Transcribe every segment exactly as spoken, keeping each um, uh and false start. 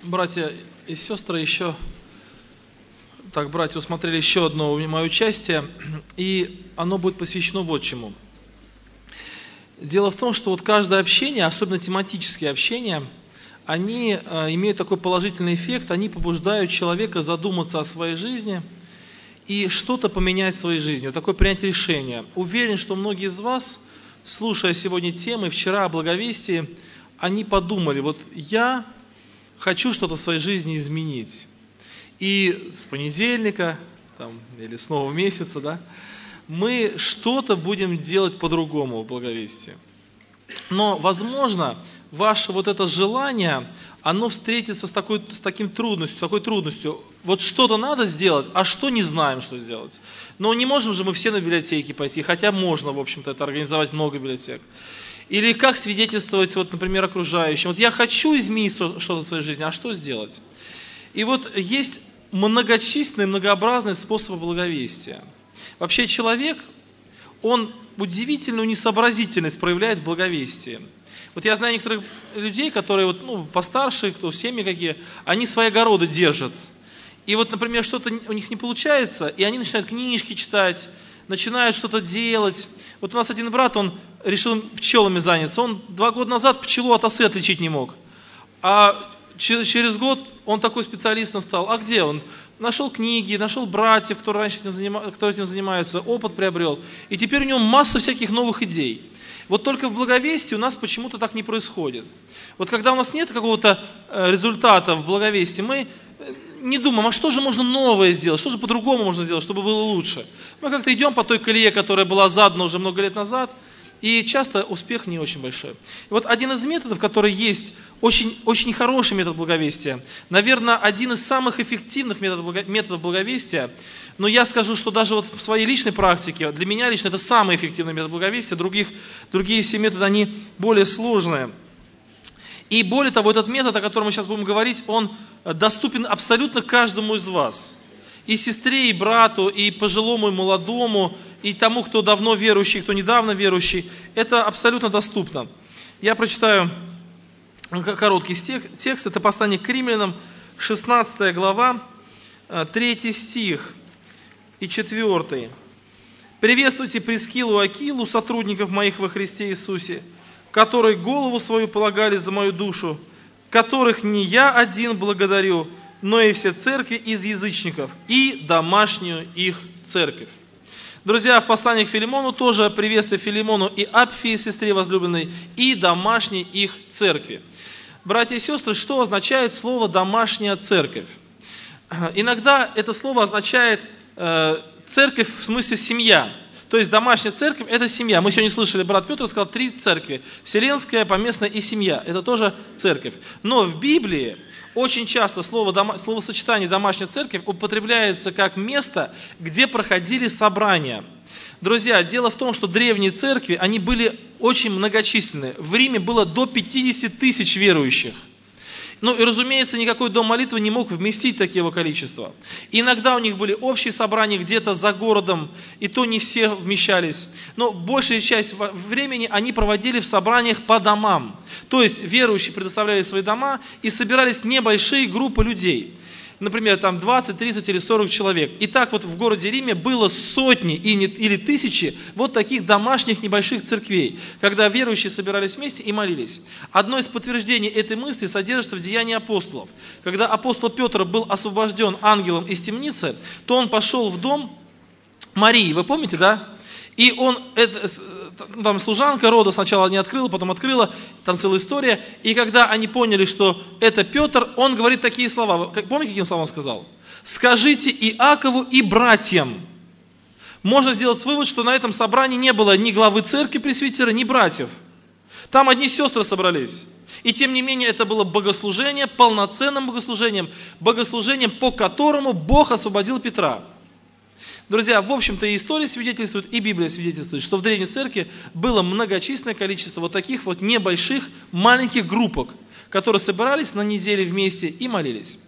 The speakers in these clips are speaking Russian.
Братья и сестры, еще так, братья усмотрели еще одно мое участие, и оно будет посвящено вот чему. Дело в том, что вот каждое общение, особенно тематические общения, они э, имеют такой положительный эффект, они побуждают человека задуматься о своей жизни и что-то поменять в своей жизни, вот такое принятие решения. Уверен, что многие из вас, слушая сегодня темы, вчера о благовестии, они подумали, вот я хочу что-то в своей жизни изменить. И с понедельника там, или с нового месяца, да, мы что-то будем делать по-другому в благовестии. Но, возможно, ваше вот это желание, оно встретится с, такой, с таким трудностью, с такой трудностью. Вот что-то надо сделать, а что не знаем, что сделать. Но не можем же мы все на библиотеки пойти, хотя можно, в общем-то, это организовать много библиотек. Или как свидетельствовать, вот, например, окружающим. Вот я хочу изменить что-то в своей жизни, а что сделать? И вот есть многочисленные, многообразные способы благовестия. Вообще человек, он удивительную несообразительность проявляет в благовестии. Вот я знаю некоторых людей, которые вот, ну, постарше, кто семьи какие, они свои огороды держат. И вот, например, что-то у них не получается, и они начинают книжки читать, начинают что-то делать. Вот у нас один брат, он решил пчелами заняться. Он два года назад пчелу от осы отличить не мог. А через год он такой специалистом стал. А где он? Нашел книги, нашел братьев, кто раньше этим, занима... кто этим занимается, опыт приобрел. И теперь у него масса всяких новых идей. Вот только в благовестии у нас почему-то так не происходит. Вот когда у нас нет какого-то результата в благовестии, мы не думаем, а что же можно новое сделать, что же по-другому можно сделать, чтобы было лучше. Мы как-то идем по той колее, которая была задана уже много лет назад, и часто успех не очень большой. И вот один из методов, который есть, очень, очень хороший метод благовестия, наверное, один из самых эффективных методов, методов благовестия, но я скажу, что даже вот в своей личной практике, для меня лично это самый эффективный метод благовестия, других, другие все методы, они более сложные. И более того, этот метод, о котором мы сейчас будем говорить, он доступен абсолютно каждому из вас. И сестре, и брату, и пожилому, и молодому, и тому, кто давно верующий, кто недавно верующий. Это абсолютно доступно. Я прочитаю короткий текст. Это послание к Римлянам, шестнадцатая глава, третий стих и четвёртый. «Приветствуйте Прискилу и Акилу, сотрудников моих во Христе Иисусе, которые голову свою полагали за мою душу, которых не я один благодарю, но и все церкви из язычников, и домашнюю их церковь». Друзья, в послании к Филимону тоже приветствие Филимону и Апфии, сестре возлюбленной, и домашней их церкви. Братья и сестры, что означает слово «домашняя церковь»? Иногда это слово означает э, церковь в смысле семья. То есть домашняя церковь – это семья. Мы сегодня слышали, брат Петр сказал, три церкви. Вселенская, поместная и семья. Это тоже церковь. Но в Библии очень часто слово, дома, словосочетание «домашняя церковь» употребляется как место, где проходили собрания. Друзья, дело в том, что древние церкви, они были очень многочисленны. В Риме было до пятидесяти тысяч верующих. Ну и, разумеется, никакой дом молитвы не мог вместить такого количества. Иногда у них были общие собрания где-то за городом, и то не все вмещались. Но большая часть времени они проводили в собраниях по домам. То есть верующие предоставляли свои дома, и собирались небольшие группы людей. Например, там двадцать, тридцать или сорок человек. И так вот в городе Риме было сотни или тысячи вот таких домашних небольших церквей, когда верующие собирались вместе и молились. Одно из подтверждений этой мысли содержится в Деянии апостолов. Когда апостол Петр был освобожден ангелом из темницы, то он пошел в дом Марии, вы помните, да? И он, это, там служанка рода сначала не открыла, потом открыла, там целая история. И когда они поняли, что это Петр, он говорит такие слова. Помните, каким словом он сказал? «Скажите Иакову и братьям». Можно сделать вывод, что на этом собрании не было ни главы церкви пресвитера, ни братьев. Там одни сестры собрались. И тем не менее это было богослужение, полноценным богослужением, богослужением, по которому Бог освободил Петра. Друзья, в общем-то и история свидетельствует, и Библия свидетельствует, что в Древней Церкви было многочисленное количество вот таких вот небольших, маленьких группок, которые собирались на неделе вместе и молились.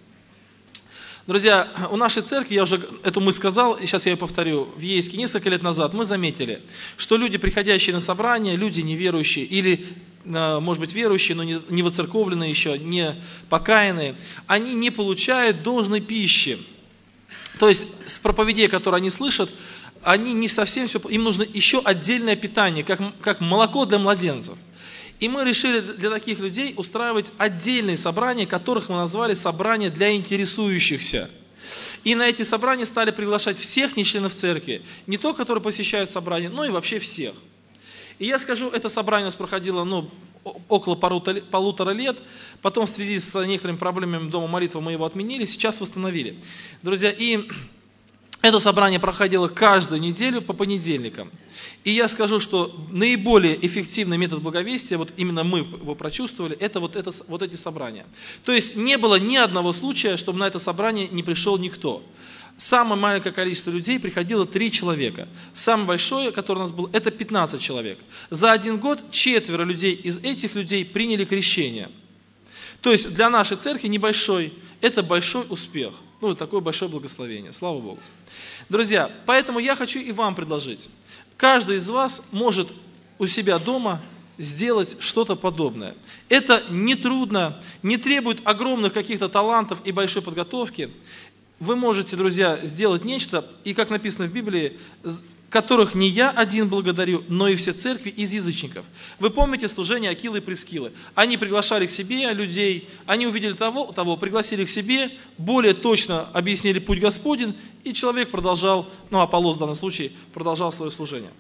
Друзья, у нашей церкви, я уже эту мысль сказал, и сейчас я ее повторю, в Ейске несколько лет назад мы заметили, что люди, приходящие на собрания, люди неверующие или может быть, верующие, но не, не воцерковленные еще, не покаянные, они не получают должной пищи. То есть с проповедей, которые они слышат, они не совсем все, им нужно еще отдельное питание, как, как молоко для младенцев. И мы решили для таких людей устраивать отдельные собрания, которых мы назвали собрания для интересующихся. И на эти собрания стали приглашать всех нечленов церкви, не только которые посещают собрания, но и вообще всех. И я скажу, это собрание у нас проходило ну, около полутора лет, потом в связи с некоторыми проблемами Дома молитвы мы его отменили, сейчас восстановили. Друзья, и это собрание проходило каждую неделю по понедельникам. И я скажу, что наиболее эффективный метод благовестия, вот именно мы его прочувствовали, это вот, это вот эти собрания. То есть не было ни одного случая, чтобы на это собрание не пришел никто. Самое маленькое количество людей приходило три человека. Самое большое, которое у нас было, это пятнадцать человек. За один год четверо людей из этих людей приняли крещение. То есть для нашей церкви небольшой, это большой успех. Ну, такое большое благословение, слава Богу. Друзья, поэтому я хочу и вам предложить. Каждый из вас может у себя дома сделать что-то подобное. Это не трудно, не требует огромных каких-то талантов и большой подготовки. Вы можете, друзья, сделать нечто, и как написано в Библии, которых не я один благодарю, но и все церкви из язычников. Вы помните служение Акилы и Прискилы? Они приглашали к себе людей, они увидели того, того, пригласили к себе, более точно объяснили путь Господень, и человек продолжал, ну Аполлос в данном случае, продолжал свое служение.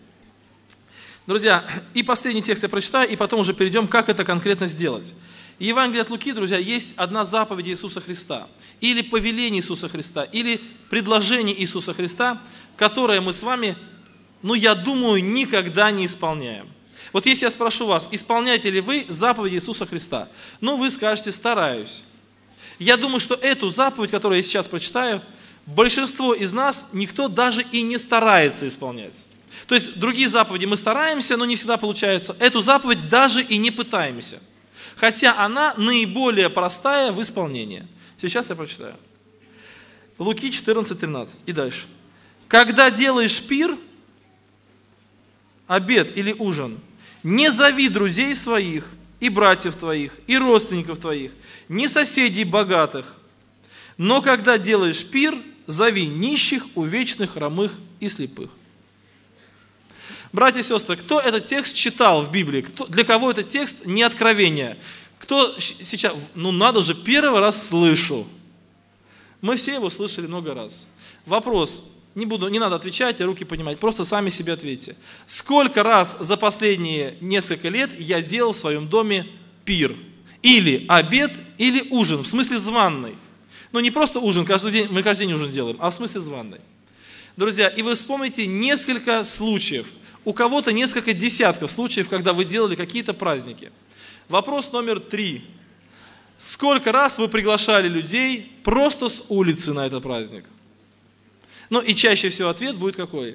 Друзья, и последний текст я прочитаю, и потом уже перейдем, как это конкретно сделать. В Евангелии от Луки, друзья, есть одна заповедь Иисуса Христа, или повеление Иисуса Христа, или предложение Иисуса Христа, которое мы с вами, ну, я думаю, никогда не исполняем. Вот если я спрошу вас, исполняете ли вы заповедь Иисуса Христа? Ну, вы скажете, стараюсь. Я думаю, что эту заповедь, которую я сейчас прочитаю, большинство из нас, никто даже и не старается исполнять. То есть, другие заповеди мы стараемся, но не всегда получается. Эту заповедь даже и не пытаемся. Хотя она наиболее простая в исполнении. Сейчас я прочитаю. Луки четырнадцать тринадцать. И дальше. Когда делаешь пир, обед или ужин, не зови друзей своих, и братьев твоих, и родственников твоих, ни соседей богатых. Но когда делаешь пир, зови нищих, увечных, хромых и слепых. Братья и сестры, кто этот текст читал в Библии? Кто, для кого этот текст не откровение? Кто сейчас, ну надо же, первый раз слышу. Мы все его слышали много раз. Вопрос, не буду, не надо отвечать, руки поднимать, просто сами себе ответьте. Сколько раз за последние несколько лет я делал в своем доме пир? Или обед, или ужин, в смысле званный. Ну не просто ужин, каждый день, мы каждый день ужин делаем, а в смысле званный. Друзья, и вы вспомните несколько случаев, у кого-то несколько десятков случаев, когда вы делали какие-то праздники. Вопрос номер три. Сколько раз вы приглашали людей просто с улицы на этот праздник? Ну и чаще всего ответ будет какой?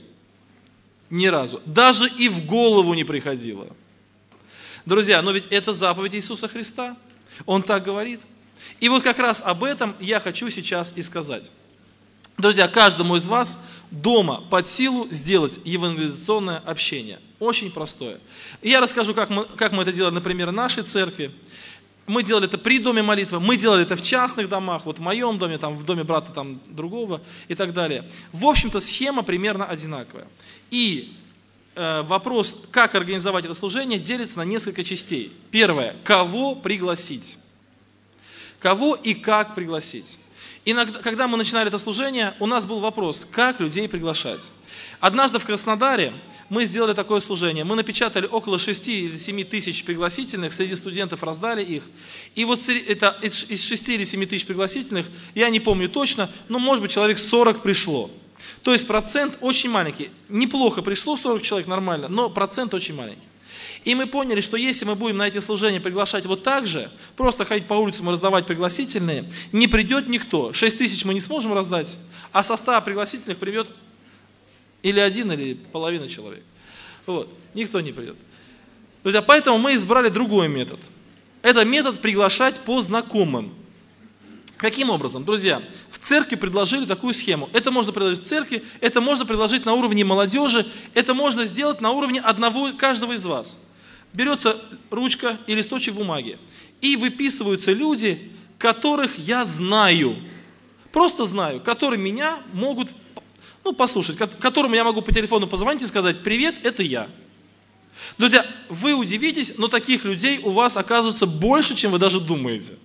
Ни разу. Даже и в голову не приходило. Друзья, но ведь это заповедь Иисуса Христа. Он так говорит. И вот как раз об этом я хочу сейчас и сказать. Друзья, каждому из вас дома под силу сделать евангелизационное общение. Очень простое. И я расскажу, как мы, как мы это делали, например, в нашей церкви. Мы делали это при доме молитвы, мы делали это в частных домах, вот в моем доме, там, в доме брата там, другого и так далее. В общем-то, схема примерно одинаковая. И э, вопрос, как организовать это служение, делится на несколько частей. Первое, кого пригласить? Кого и как пригласить? Иногда, когда мы начинали это служение, у нас был вопрос, как людей приглашать. Однажды в Краснодаре мы сделали такое служение. Мы напечатали около шести или семи тысяч пригласительных, среди студентов раздали их. И вот это, из шести или семи тысяч пригласительных, я не помню точно, но может быть человек сорок пришло. То есть процент очень маленький. Неплохо пришло сорок человек, нормально, но процент очень маленький. И мы поняли, что если мы будем на эти служения приглашать вот так же, просто ходить по улицам и раздавать пригласительные, не придет никто. шесть тысяч мы не сможем раздать, а со ста пригласительных придет или один, или половина человек. Вот. Никто не придет. Друзья, поэтому мы избрали другой метод. Это метод приглашать по знакомым. Каким образом? Друзья, в церкви предложили такую схему. Это можно предложить в церкви, это можно предложить на уровне молодежи, это можно сделать на уровне одного, каждого из вас. берется ручка и листочек бумаги, и выписываются люди, которых я знаю, просто знаю, которые меня могут, ну, послушать, которым я могу по телефону позвонить и сказать: привет, это я. Друзья, вы удивитесь, но таких людей у вас оказывается больше, чем вы даже думаете.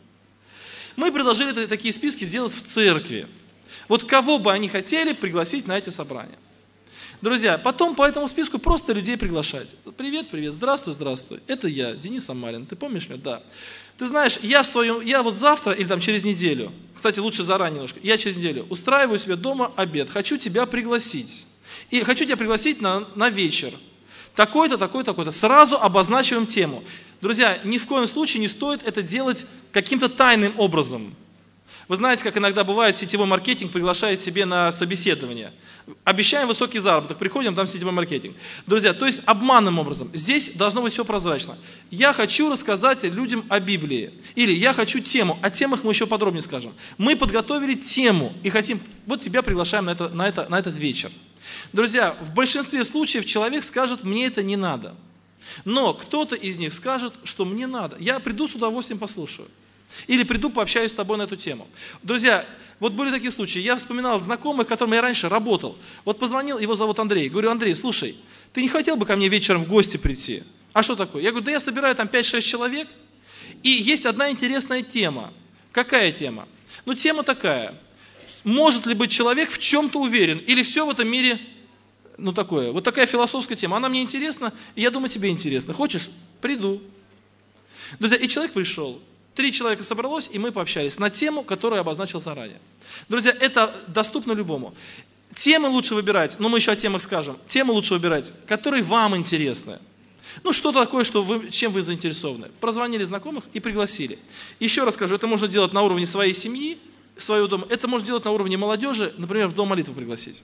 Мы предложили такие списки сделать в церкви. Вот кого бы они хотели пригласить на эти собрания. Друзья, потом по этому списку просто людей приглашать. Привет, привет, здравствуй, здравствуй. Это я, Денис Самарин. Ты помнишь меня? Да. Ты знаешь, я в своем, я вот завтра или там через неделю, кстати, лучше заранее немножко, я через неделю устраиваю себе дома обед. Хочу тебя пригласить. И хочу тебя пригласить на, на вечер. Такой-то, такой-то, такой-то. Сразу обозначиваем тему. Друзья, ни в коем случае не стоит это делать каким-то тайным образом. Вы знаете, как иногда бывает, сетевой маркетинг приглашает себе на собеседование. Обещаем высокий заработок, приходим, там сетевой маркетинг. Друзья, то есть обманным образом. Здесь должно быть все прозрачно. Я хочу рассказать людям о Библии. Или я хочу тему. О темах мы еще подробнее скажем. Мы подготовили тему и хотим, вот тебя приглашаем на, это, на, это, на этот вечер. Друзья, в большинстве случаев человек скажет: мне это не надо. Но кто-то из них скажет, что мне надо. Я приду с удовольствием послушаю. Или приду, пообщаюсь с тобой на эту тему. Друзья, вот были такие случаи. Я вспоминал знакомых, с которыми я раньше работал. Вот позвонил, его зовут Андрей. Говорю: Андрей, слушай, ты не хотел бы ко мне вечером в гости прийти? А что такое? Я говорю: да я собираю там пять-шесть человек, и есть одна интересная тема. Какая тема? Ну, тема такая. Может ли быть человек в чем-то уверен? Или все в этом мире, ну, такое? Вот такая философская тема. Она мне интересна, и я думаю, тебе интересно. Хочешь? Приду. Друзья, и человек пришел. Три человека собралось, и мы пообщались на тему, которую я обозначил заранее. Друзья, это доступно любому. Темы лучше выбирать, но мы еще о темах скажем. Темы лучше выбирать, которые вам интересны. Ну, что-то такое, что вы, чем вы заинтересованы. Прозвонили знакомых и пригласили. Еще раз скажу, это можно делать на уровне своей семьи, своего дома. Это можно делать на уровне молодежи, например, в дом молитвы пригласить.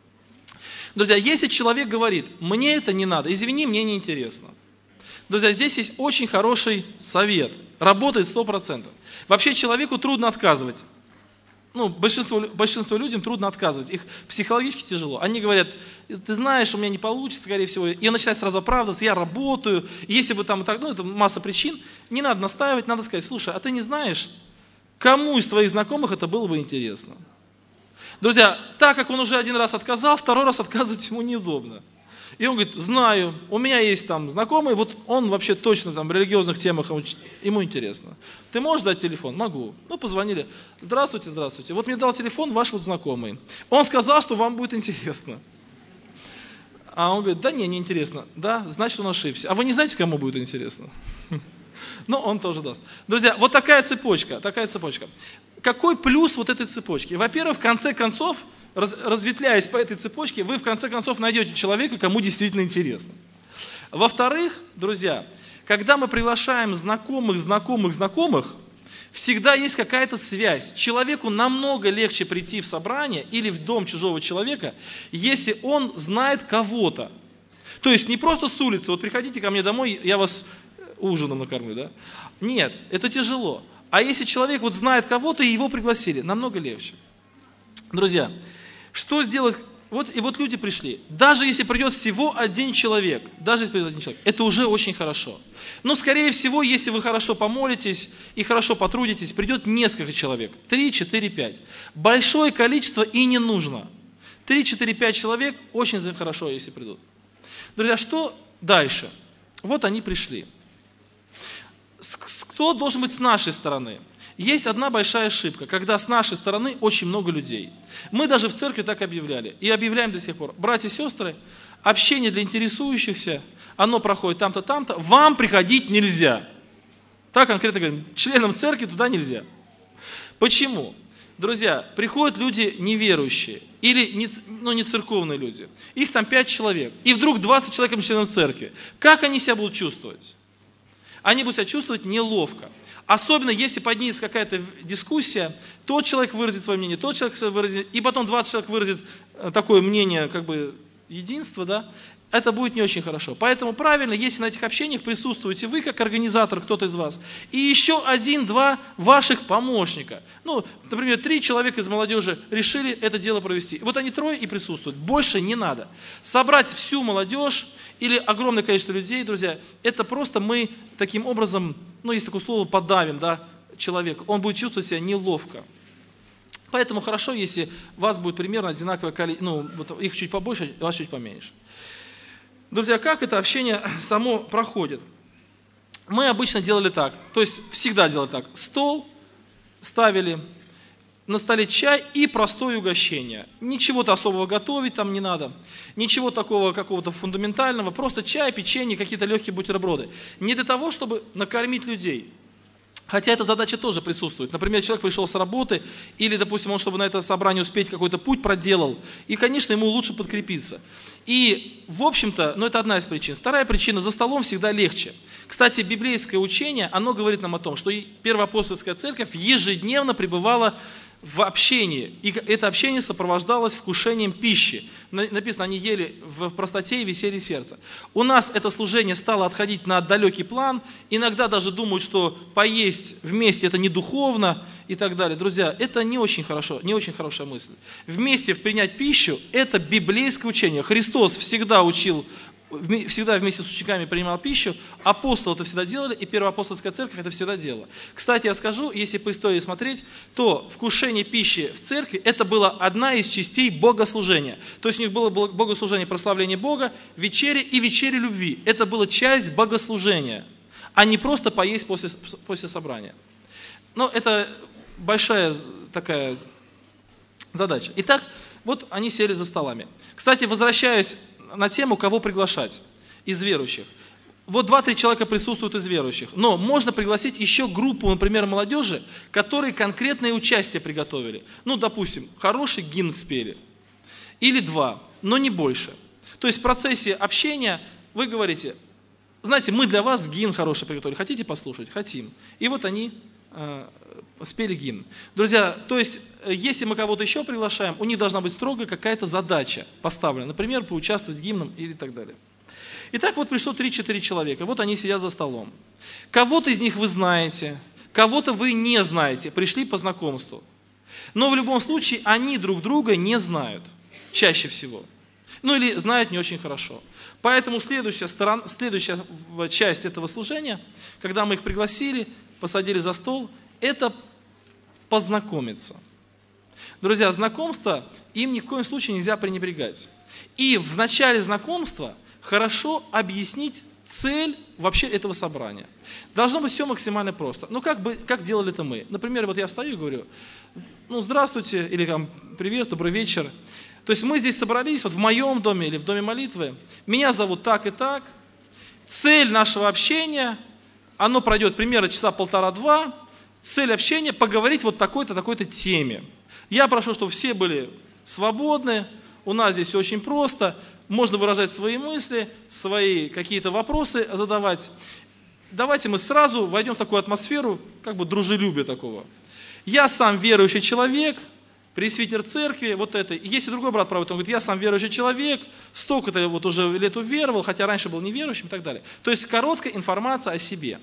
Друзья, если человек говорит: мне это не надо, извини, мне не интересно. Друзья, здесь есть очень хороший совет. Работает сто процентов. Вообще человеку трудно отказывать. Ну, большинству, большинству людям трудно отказывать. Их психологически тяжело. Они говорят: ты знаешь, у меня не получится, скорее всего. И он начинает сразу оправдываться: я работаю. Если бы там и так, ну, это масса причин. Не надо настаивать, надо сказать: слушай, а ты не знаешь, кому из твоих знакомых это было бы интересно? Друзья, так как он уже один раз отказал, второй раз отказывать ему неудобно. И он говорит: знаю, у меня есть там знакомый, вот он вообще точно там в религиозных темах, ему интересно. Ты можешь дать телефон? Могу. Ну, позвонили: здравствуйте, здравствуйте. Вот мне дал телефон ваш вот знакомый. Он сказал, что вам будет интересно. А он говорит: да не, не интересно. Да, значит, он ошибся. А вы не знаете, кому будет интересно? Ну, он тоже даст. Друзья, вот такая цепочка, такая цепочка. Какой плюс вот этой цепочки? Во-первых, в конце концов, раз, разветвляясь по этой цепочке, вы в конце концов найдете человека, кому действительно интересно. Во-вторых, друзья, когда мы приглашаем знакомых, знакомых, знакомых, всегда есть какая-то связь. Человеку намного легче прийти в собрание или в дом чужого человека, если он знает кого-то. То есть не просто с улицы: вот приходите ко мне домой, я вас ужином накормлю, да? Нет, это тяжело. А если человек вот знает кого-то и его пригласили, намного легче. Друзья, что сделать? Вот, и вот люди пришли. Даже если придет всего один человек, даже если придет один человек, это уже очень хорошо. Но, скорее всего, если вы хорошо помолитесь и хорошо потрудитесь, придет несколько человек. Три, четыре, пять. Большое количество и не нужно. Три, четыре, пять человек очень хорошо, если придут. Друзья, что дальше? Вот они пришли. Кто должен быть с нашей стороны? Есть одна большая ошибка, когда с нашей стороны очень много людей. Мы даже в церкви так объявляли и объявляем до сих пор. Братья и сестры, общение для интересующихся, оно проходит там-то, там-то, вам приходить нельзя. Так конкретно говорим, членам церкви туда нельзя. Почему? Друзья, приходят люди неверующие или не, ну, не церковные люди. Их там пять человек. И вдруг двадцать человек членов церкви. Как они себя будут чувствовать? Они будут себя чувствовать неловко. Особенно, если поднимется какая-то дискуссия, тот человек выразит свое мнение, тот человек выразит, и потом двадцать человек выразит такое мнение, как бы, единства, да? это будет не очень хорошо. Поэтому правильно, если на этих общениях присутствуете вы, как организатор, кто-то из вас, и еще один-два ваших помощника. Ну, например, три человека из молодежи решили это дело провести. Вот они трое и присутствуют. Больше не надо. Собрать всю молодежь или огромное количество людей, друзья, это просто мы таким образом, ну, есть такое слово, подавим, да, человека. Он будет чувствовать себя неловко. Поэтому хорошо, если у вас будет примерно одинаковое количество, ну, вот их чуть побольше, а вас чуть поменьше. Друзья, как это общение само проходит? Мы обычно делали так, то есть всегда делали так. Стол ставили, на столе чай и простое угощение. Ничего-то особого готовить там не надо, ничего такого какого-то фундаментального, просто чай, печенье, какие-то легкие бутерброды. Не для того, чтобы накормить людей. Хотя эта задача тоже присутствует. Например, человек пришел с работы, или, допустим, он, чтобы на это собрание успеть, какой-то путь проделал, и, конечно, ему лучше подкрепиться. И, в общем-то, ну это одна из причин. Вторая причина, за столом всегда легче. Кстати, библейское учение, оно говорит нам о том, что и Первоапостольская церковь ежедневно пребывала в общении, и это общение сопровождалось вкушением пищи. Написано, они ели в простоте и веселье сердца. У нас это служение стало отходить на далекий план, иногда даже думают, что поесть вместе это не духовно и так далее. Друзья, это не очень хорошо, не очень хорошая мысль. Вместе принять пищу – это библейское учение. Христос всегда учил, всегда вместе с учениками принимал пищу, апостолы это всегда делали, и Первоапостольская церковь это всегда делала. Кстати, я скажу, если по истории смотреть, то вкушение пищи в церкви это была одна из частей богослужения. То есть у них было богослужение прославления Бога, вечеря и вечеря любви. Это была часть богослужения, а не просто поесть после, после собрания. Но это большая такая задача. Итак, вот они сели за столами. Кстати, возвращаясь на тему, кого приглашать из верующих. Вот два-три человека присутствуют из верующих, но можно пригласить еще группу, например, молодежи, которые конкретное участие приготовили. Ну, допустим, хороший гимн спели, или два, но не больше. То есть в процессе общения вы говорите, знаете, мы для вас гимн хороший приготовили, хотите послушать? Хотим. И вот они э, спели гимн. Друзья, то есть, если мы кого-то еще приглашаем, у них должна быть строго какая-то задача поставлена. Например, поучаствовать в гимном или так далее. Итак, вот пришло три-четыре человека. Вот они сидят за столом. Кого-то из них вы знаете, кого-то вы не знаете. Пришли по знакомству. Но в любом случае, они друг друга не знают. Чаще всего. Ну или знают не очень хорошо. Поэтому следующая, сторона, следующая часть этого служения, когда мы их пригласили, посадили за стол, это познакомиться. Друзья, знакомство им ни в коем случае нельзя пренебрегать. И в начале знакомства хорошо объяснить цель вообще этого собрания. Должно быть все максимально просто. Ну, как, бы, как делали это мы? Например, вот я встаю и говорю, ну, здравствуйте, или там, привет, добрый вечер. То есть мы здесь собрались, вот в моем доме или в доме молитвы. Меня зовут так и так. Цель нашего общения, оно пройдет примерно часа полтора-два. Цель общения – поговорить вот такой-то, такой-то теме. Я прошу, чтобы все были свободны, у нас здесь все очень просто, можно выражать свои мысли, свои какие-то вопросы задавать. Давайте мы сразу войдем в такую атмосферу, как бы дружелюбия такого. Я сам верующий человек, пресвитер церкви, вот это. Если другой брат правит, он говорит, я сам верующий человек, столько-то вот уже лет уверовал, хотя раньше был неверующим и так далее. То есть короткая информация о себе.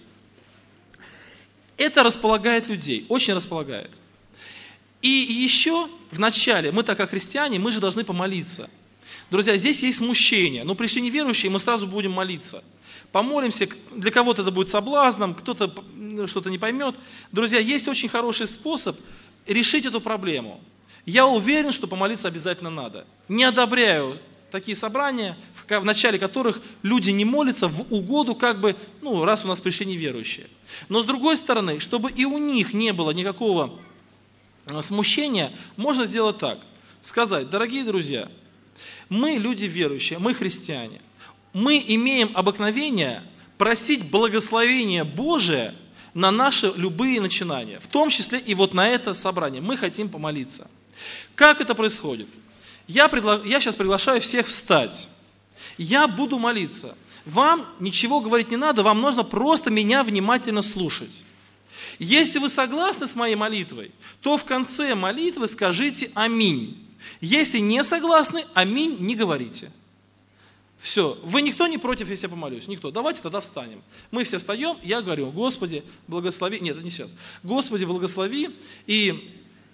Это располагает людей, очень располагает. И еще в начале, мы так как христиане, мы же должны помолиться. Друзья, здесь есть смущение. Но пришли неверующие, мы сразу будем молиться. Помолимся, для кого-то это будет соблазном, кто-то что-то не поймет. Друзья, есть очень хороший способ решить эту проблему. Я уверен, что помолиться обязательно надо. Не одобряю такие собрания, в начале которых люди не молятся в угоду, как бы, ну, раз у нас пришли неверующие. Но с другой стороны, чтобы и у них не было никакого смущения, можно сделать так. Сказать, дорогие друзья, мы люди верующие, мы христиане. Мы имеем обыкновение просить благословения Божие на наши любые начинания, в том числе и вот на это собрание. Мы хотим помолиться. Как это происходит? Я, предла... Я сейчас приглашаю всех встать. Я буду молиться. Вам ничего говорить не надо, вам нужно просто меня внимательно слушать. Если вы согласны с моей молитвой, то в конце молитвы скажите «Аминь». Если не согласны, «Аминь» не говорите. Все, вы никто не против, если я помолюсь? Никто. Давайте тогда встанем. Мы все встаем, я говорю, Господи, благослови. Нет, это не сейчас. Господи, благослови. И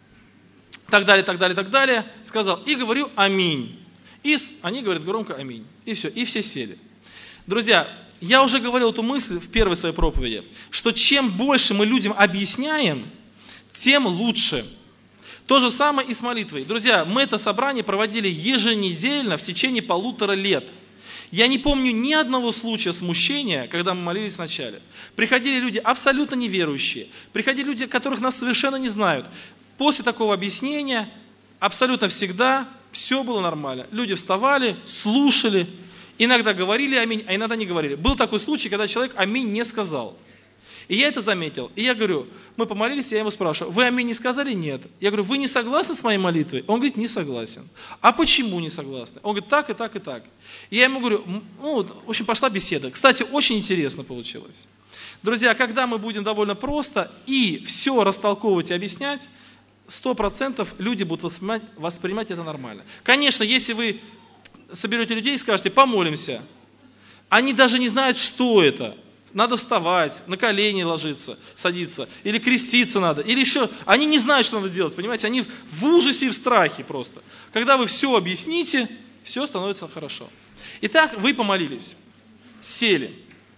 так далее, так далее, так далее. Сказал. И говорю аминь. И они говорят громко аминь. И все, и все сели. Друзья, я уже говорил эту мысль в первой своей проповеди, что чем больше мы людям объясняем, тем лучше. То же самое и с молитвой. Друзья, мы это собрание проводили еженедельно в течение полутора лет. Я не помню ни одного случая смущения, когда мы молились вначале. Приходили люди абсолютно неверующие, приходили люди, которых нас совершенно не знают. После такого объяснения абсолютно всегда все было нормально. Люди вставали, слушали, иногда говорили аминь, а иногда не говорили. Был такой случай, когда человек аминь не сказал. И я это заметил. И я говорю, мы помолились, я его спрашиваю, вы аминь не сказали? Нет. Я говорю, вы не согласны с моей молитвой? Он говорит, не согласен. А почему не согласны? Он говорит, так и так и так. И я ему говорю, ну, в общем, пошла беседа. Кстати, очень интересно получилось. Друзья, когда мы будем довольно просто и все растолковывать и объяснять, сто процентов люди будут воспринимать, воспринимать это нормально. Конечно, если вы соберете людей и скажете, помолимся, они даже не знают, что это. Надо вставать, на колени ложиться, садиться, или креститься надо, или еще. Они не знают, что надо делать, понимаете? Они в ужасе и в страхе просто. Когда вы все объясните, все становится хорошо. Итак, вы помолились, сели.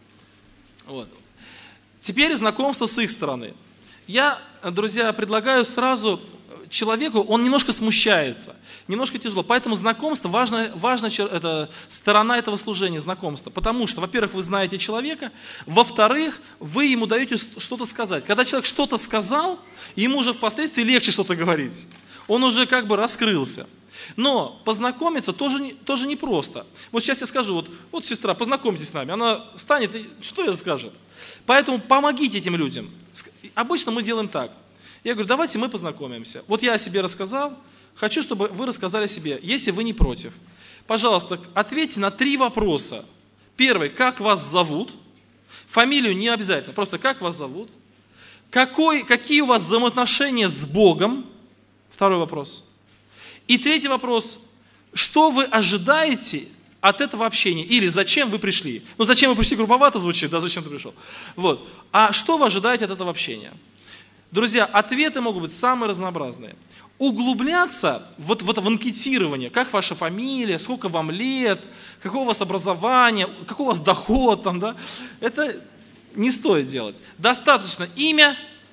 Вот. Теперь знакомство с их стороны. Я, друзья, предлагаю сразу человеку, он немножко смущается, немножко тяжело. Поэтому знакомство, важная, важная это, сторона этого служения, знакомство. Потому что, во-первых, вы знаете человека, во-вторых, вы ему даете что-то сказать. Когда человек что-то сказал, ему уже впоследствии легче что-то говорить. Он уже как бы раскрылся. Но познакомиться тоже, не, тоже непросто. Вот сейчас я скажу, вот, вот сестра, познакомьтесь с нами. Она встанет и что ей скажет? Поэтому помогите этим людям. Обычно мы делаем так. Я говорю, давайте мы познакомимся. Вот я о себе рассказал, хочу, чтобы вы рассказали о себе, если вы не против. Пожалуйста, ответьте на три вопроса. Первый, как вас зовут? Фамилию не обязательно, просто как вас зовут? Какой, какие у вас взаимоотношения с Богом? Второй вопрос. И третий вопрос, что вы ожидаете от этого общения? Или зачем вы пришли? Ну, зачем вы пришли, грубовато звучит, да, зачем ты пришел? Вот. А что вы ожидаете от этого общения? Друзья, ответы могут быть самые разнообразные. Углубляться вот, вот в анкетирование, как ваша фамилия, сколько вам лет, какое у вас образование, какой у вас доход, там, да, это не стоит делать. Достаточно имя,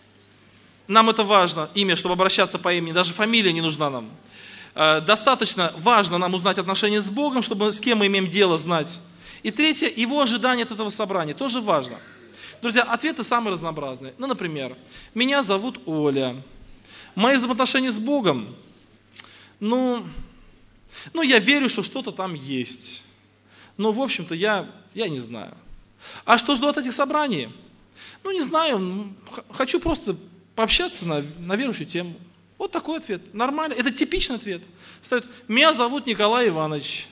нам это важно, имя, чтобы обращаться по имени, даже фамилия не нужна нам. Достаточно важно нам узнать отношения с Богом, чтобы с кем мы имеем дело знать. И третье, его ожидание от этого собрания, тоже важно. Друзья, ответы самые разнообразные. Ну, например, меня зовут Оля. Мои взаимоотношения с Богом, ну, ну я верю, что что-то там есть. Но, в общем-то, я, я не знаю. А что жду от этих собраний? Ну, не знаю, хочу просто пообщаться на, на верующую тему. Вот такой ответ. Нормально. Это типичный ответ. Встает, меня зовут Николай Иванович.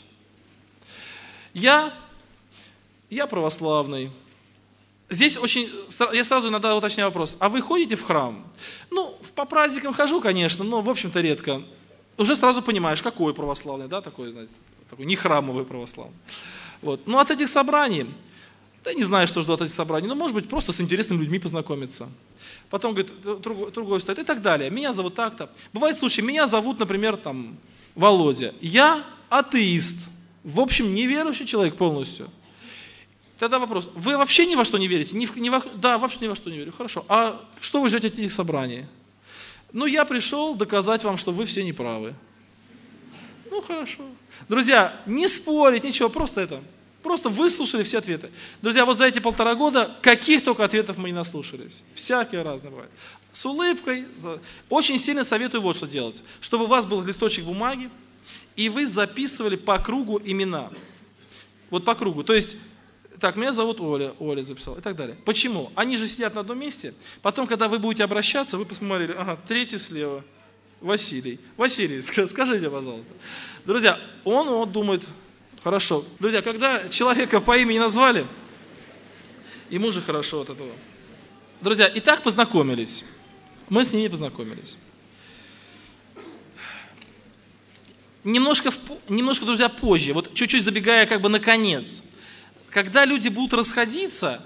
Я, я православный. Здесь очень, я сразу иногда уточняю вопрос, а вы ходите в храм? Ну, по праздникам хожу, конечно, но, в общем-то, редко. Уже сразу понимаешь, какой православный, да, такой, знаете, такой не храмовый православный. Вот. Ну, от этих собраний, да не знаю, что жду от этих собраний, но, может быть, просто с интересными людьми познакомиться. Потом, говорит, другой, другой стоит и так далее. Меня зовут так-то. Бывает случай, меня зовут, например, там, Володя. Я атеист, в общем, неверующий человек полностью. Тогда вопрос, вы вообще ни во что не верите? Ни в, ни во, да, вообще ни во что не верю. Хорошо. А что вы ждете от этих собраний? Ну, я пришел доказать вам, что вы все неправы. Ну, хорошо. Друзья, не спорить, ничего, просто это. Просто выслушали все ответы. Друзья, вот за эти полтора года каких только ответов мы не наслушались. Всякие разные бывают. С улыбкой. Очень сильно советую вот что делать. Чтобы у вас был листочек бумаги, и вы записывали по кругу имена. Вот по кругу. То есть, так, меня зовут Оля, Оля записала и так далее. Почему? Они же сидят на одном месте. Потом, когда вы будете обращаться, вы посмотрели, ага, третий слева, Василий. Василий, скажите, пожалуйста. Друзья, он, он думает, хорошо. Друзья, когда человека по имени назвали, ему же хорошо от этого. Друзья, и так познакомились. Мы с ними познакомились. немножко, немножко, друзья, позже, вот чуть-чуть забегая как бы наконец. Когда люди будут расходиться,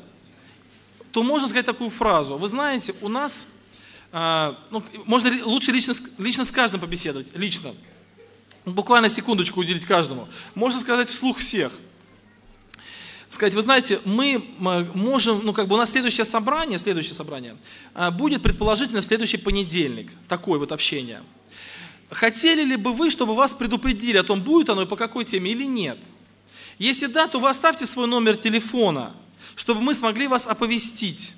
то можно сказать такую фразу. Вы знаете, у нас, а, ну, можно лучше лично, лично с каждым побеседовать, лично. Буквально секундочку уделить каждому. Можно сказать вслух всех. Сказать, вы знаете, мы можем, ну как бы у нас следующее собрание, следующее собрание будет предположительно в следующий понедельник. Такое вот общение. Хотели ли бы вы, чтобы вас предупредили о том, будет оно и по какой теме или нет? Если да, то вы оставьте свой номер телефона, чтобы мы смогли вас оповестить.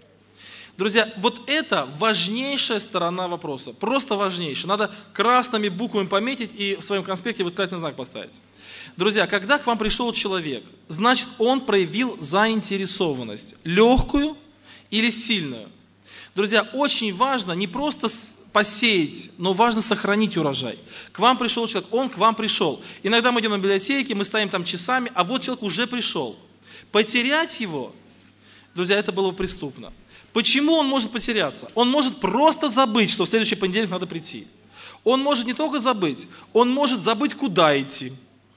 Друзья, вот это важнейшая сторона вопроса. Просто важнейшая. Надо красными буквами пометить и в своем конспекте восклицательный знак поставить. Друзья, когда к вам пришел человек, значит, он проявил заинтересованность. Легкую или сильную. Друзья, очень важно не просто посеять, но важно сохранить урожай. К вам пришел человек, он к вам пришел. Иногда мы идем на библиотеке, мы стоим там часами, а вот человек уже пришел. Потерять его, друзья, это было бы преступно. Почему он может потеряться? Он может просто забыть, что в следующий понедельник надо прийти. Он может не только забыть, он может забыть, куда идти.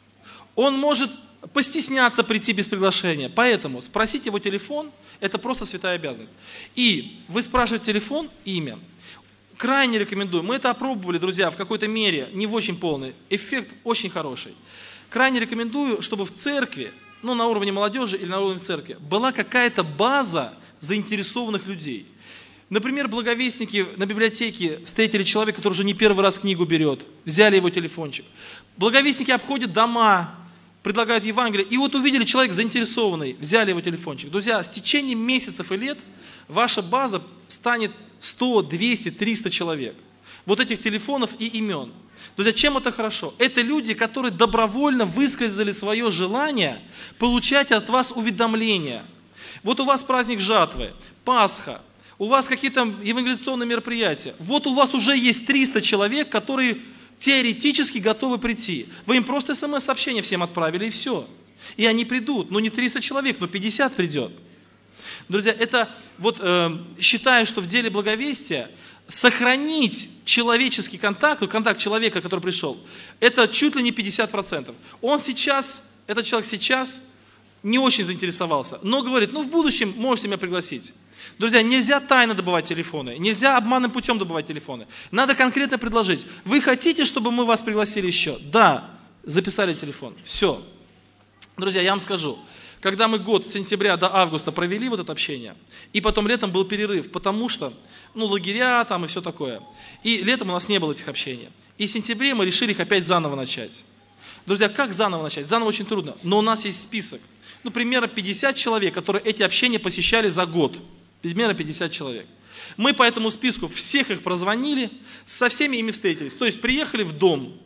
Он может постесняться прийти без приглашения. Поэтому спросить его телефон – это просто святая обязанность. И вы спрашиваете телефон, имя. Крайне рекомендую. Мы это опробовали, друзья, в какой-то мере, не в очень полный. Эффект очень хороший. Крайне рекомендую, чтобы в церкви, ну на уровне молодежи или на уровне церкви, была какая-то база заинтересованных людей. Например, благовестники на библиотеке встретили человека, который уже не первый раз книгу берет, взяли его телефончик. Благовестники обходят дома, предлагают Евангелие, и вот увидели человек заинтересованный, взяли его телефончик. Друзья, с течением месяцев и лет ваша база станет сто, двести, триста человек. Вот этих телефонов и имен. Друзья, чем это хорошо? Это люди, которые добровольно высказали свое желание получать от вас уведомления. Вот у вас праздник жатвы, Пасха, у вас какие-то евангелизационные мероприятия. Вот у вас уже есть триста человек, которые теоретически готовы прийти. Вы им просто смс-сообщение всем отправили, и все. И они придут. Ну не триста человек, но пятьдесят придет. Друзья, это вот э, считаю, что в деле благовестия сохранить человеческий контакт, контакт человека, который пришел, это чуть ли не пятьдесят процентов. Он сейчас, этот человек сейчас не очень заинтересовался, но говорит, ну в будущем можете меня пригласить. Друзья, нельзя тайно добывать телефоны, нельзя обманным путем добывать телефоны. Надо конкретно предложить. Вы хотите, чтобы мы вас пригласили еще? Да, записали телефон. Все. Друзья, я вам скажу, когда мы год с сентября до августа провели вот это общение, и потом летом был перерыв, потому что, ну, лагеря там и все такое. И летом у нас не было этих общений. И в сентябре мы решили их опять заново начать. Друзья, как заново начать? Заново очень трудно, но у нас есть список. Ну, примерно пятьдесят человек, которые эти общения посещали за год. Примерно пятьдесят человек. Мы по этому списку всех их прозвонили, со всеми ими встретились. То есть приехали в дом,